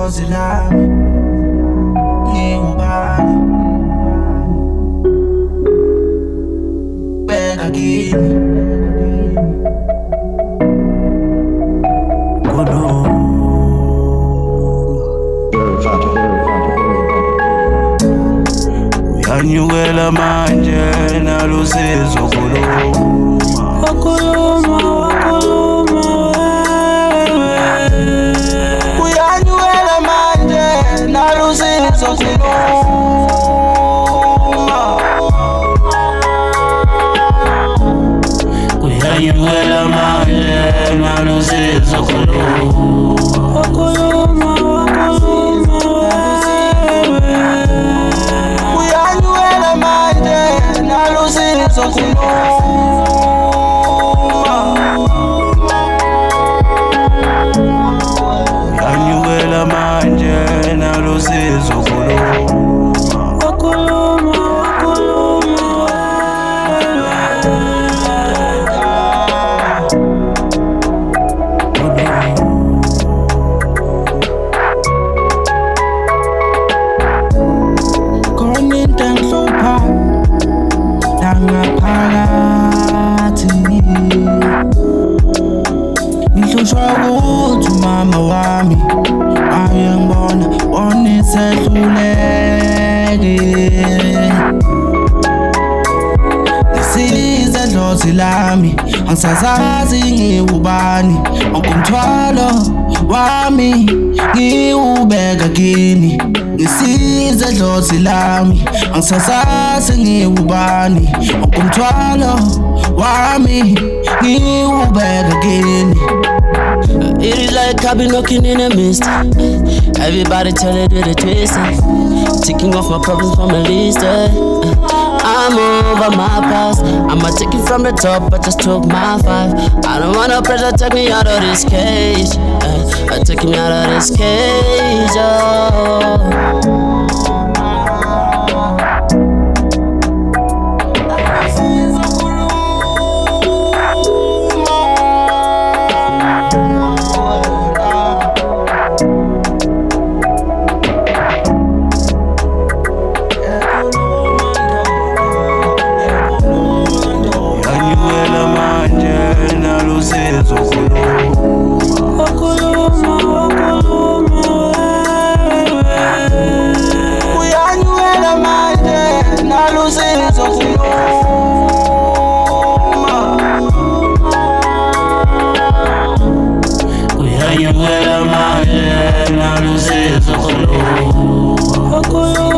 dlozi lami ngingubani beka kini uyanyukela manje nalusizo khuluma uyanyukela manje nalusizo khuluma uyanyukela manje nalusizo khuluma uyanyukela manje nalusizo khuluma uyanyukela manje nalusizo ngaphakathi ngihlushwa ukuthi mama wami ayengibona onesehluleke ngisize dlozi lami angisazazi ngiwubani umthwalo wami ngiwubeka kini ngisize dlozi lami angisazazi ngiwubani umthwalo wami ngiwubeka kini. It is like I've been walking in a mist. Everybody tell it with a twist. Ticking off my problems from a list. I'm over my past. I'ma take it from the top, I just took my 5. I don't want no pressure, take me out of this cage. Take me out of this cage, oh. Uyanyukela manje nalusizo khuluma uyanyukela manje nalusizo khuluma